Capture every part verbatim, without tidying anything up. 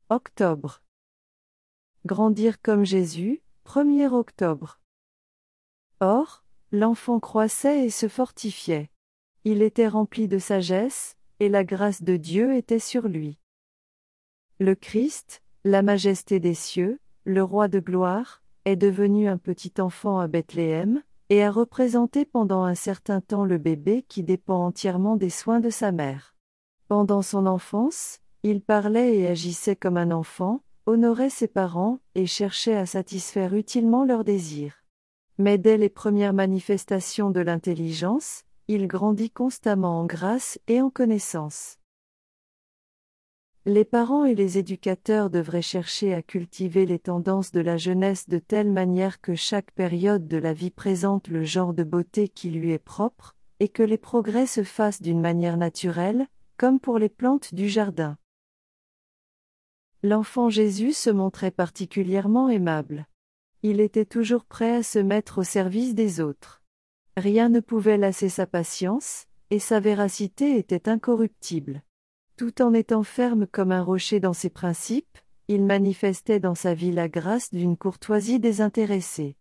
Octobre. Grandir comme Jésus, premier octobre. Or, l'enfant croissait et se fortifiait. Il était rempli de sagesse, et la grâce de Dieu était sur lui. Le Christ, la majesté des cieux, le roi de gloire, est devenu un petit enfant à Bethléem, et a représenté pendant un certain temps le bébé qui dépend entièrement des soins de sa mère. Pendant son enfance, il parlait et agissait comme un enfant, honorait ses parents, et cherchait à satisfaire utilement leurs désirs. Mais dès les premières manifestations de l'intelligence, il grandit constamment en grâce et en connaissance. Les parents et les éducateurs devraient chercher à cultiver les tendances de la jeunesse de telle manière que chaque période de la vie présente le genre de beauté qui lui est propre, et que les progrès se fassent d'une manière naturelle, comme pour les plantes du jardin. L'enfant Jésus se montrait particulièrement aimable. Il était toujours prêt à se mettre au service des autres. Rien ne pouvait lasser sa patience, et sa véracité était incorruptible. Tout en étant ferme comme un rocher dans ses principes, il manifestait dans sa vie la grâce d'une courtoisie désintéressée.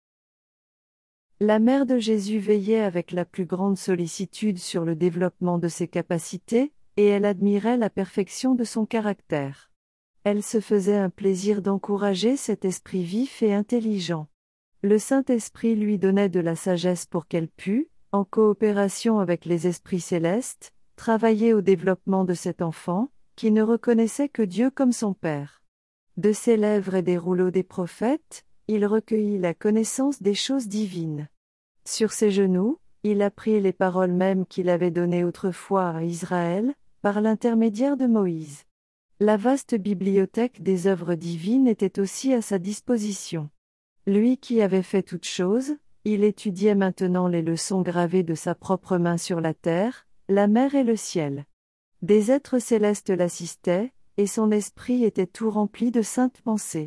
La mère de Jésus veillait avec la plus grande sollicitude sur le développement de ses capacités, et elle admirait la perfection de son caractère. Elle se faisait un plaisir d'encourager cet esprit vif et intelligent. Le Saint-Esprit lui donnait de la sagesse pour qu'elle pût, en coopération avec les esprits célestes, travailler au développement de cet enfant, qui ne reconnaissait que Dieu comme son Père. De ses lèvres et des rouleaux des prophètes, il recueillit la connaissance des choses divines. Sur ses genoux, il apprit les paroles mêmes qu'il avait données autrefois à Israël, par l'intermédiaire de Moïse. La vaste bibliothèque des œuvres divines était aussi à sa disposition. Lui qui avait fait toutes choses, il étudiait maintenant les leçons gravées de sa propre main sur la terre, la mer et le ciel. Des êtres célestes l'assistaient, et son esprit était tout rempli de saintes pensées.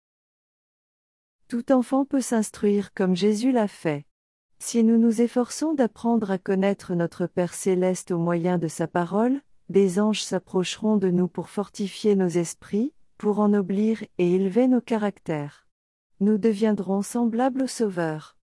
Tout enfant peut s'instruire comme Jésus l'a fait. Si nous nous efforçons d'apprendre à connaître notre Père céleste au moyen de sa parole, des anges s'approcheront de nous pour fortifier nos esprits, pour ennoblir et élever nos caractères. Nous deviendrons semblables au Sauveur.